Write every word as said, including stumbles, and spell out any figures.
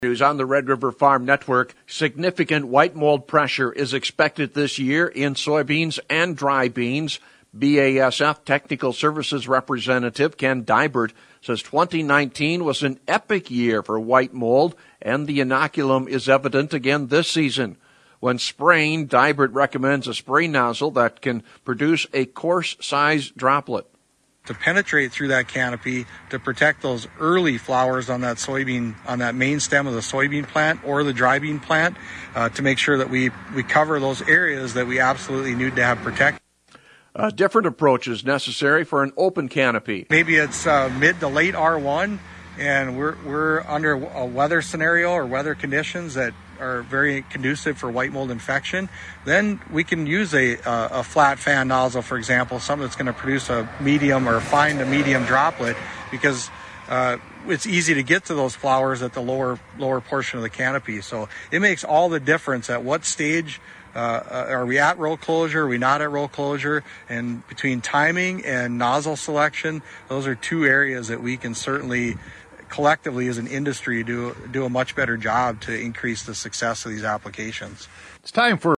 News on the Red River Farm Network. Significant white mold pressure is expected this year in soybeans and dry beans. B A S F Technical Services Representative Ken Dybert says twenty nineteen was an epic year for white mold, and the inoculum is evident again this season. When spraying, Dybert recommends a spray nozzle that can produce a coarse-sized droplet. To penetrate through that canopy to protect those early flowers on that soybean, on that main stem of the soybean plant or the dry bean plant, uh, to make sure that we, we cover those areas that we absolutely need to have protected. A different approach is necessary for an open canopy. Maybe it's uh, mid to late R one, and we're, we're under a weather scenario or weather conditions that are very conducive for white mold infection. Then we can use a, a, a flat fan nozzle, for example, something that's going to produce a medium or fine to medium droplet, because uh, it's easy to get to those flowers at the lower lower portion of the canopy. So it makes all the difference at what stage uh, are we at row closure, are we not at row closure, and between timing and nozzle selection, those are two areas that we can certainly collectively as an industry do do a much better job to increase the success of these applications. It's time for